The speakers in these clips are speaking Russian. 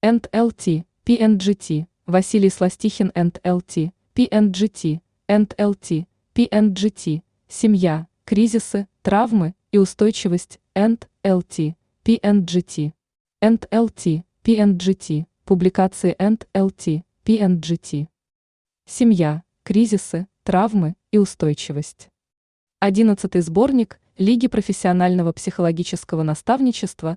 НЛТ, PNGT, Василий Сластихин НЛТ, PNGT, НЛТ, PNGT, семья, кризисы, травмы и устойчивость, НЛТ, PNGT, НЛТ, PNGT, публикации НЛТ, PNGT. Семья, кризисы, травмы и устойчивость. 11-й сборник Лиги профессионального психологического наставничества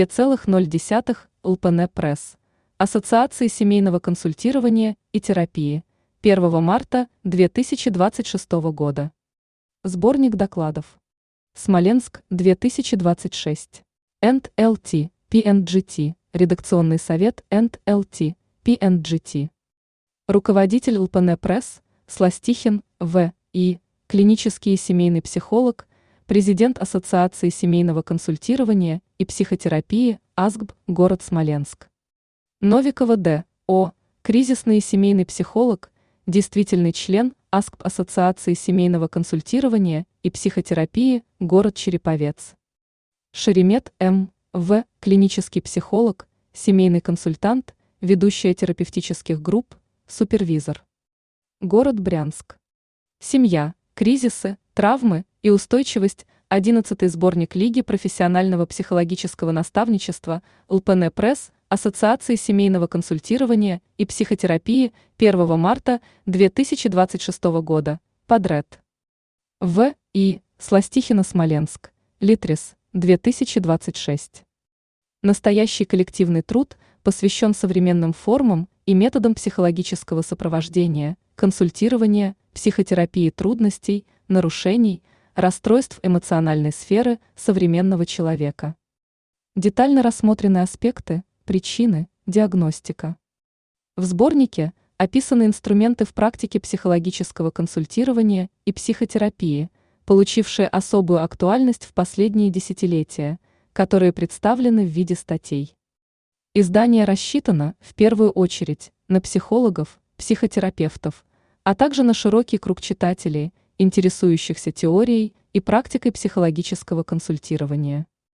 2.0 ЛПН Пресс, Ассоциации семейного консультирования и терапии, 1 марта 2026 года. Сборник докладов. Смоленск, 2026. НЛТ, PNGT, редакционный совет НЛТ, PNGT. Руководитель ЛПН Пресс, Сластихин, В.И., клинический и семейный психолог, президент Ассоциации семейного консультирования и психотерапии АСГБ, город Смоленск. Новикова Д.О., кризисный и семейный психолог, действительный член АСГБ Ассоциации семейного консультирования и психотерапии, город Череповец. Шеремет М.В., клинический психолог, семейный консультант, ведущая терапевтических групп, супервизор. Город Брянск. Семья, кризисы, травмы и устойчивость. 11-й сборник Лиги профессионального психологического наставничества ЛПН Пресс, Ассоциации семейного консультирования и психотерапии 1 марта 2026 года. Подряд. В.И. Сластихина Смоленск. Литрес, 2026. Настоящий коллективный труд посвящен современным формам и методам психологического сопровождения, консультирования, психотерапии трудностей, нарушений, расстройств эмоциональной сферы современного человека. Детально рассмотрены аспекты, причины, диагностика. В сборнике описаны инструменты в практике психологического консультирования и психотерапии, получившие особую актуальность в последние десятилетия, которые представлены в виде статей. Издание рассчитано, в первую очередь, на психологов, психотерапевтов, а также на широкий круг читателей, интересующихся теорией и практикой психологического консультирования.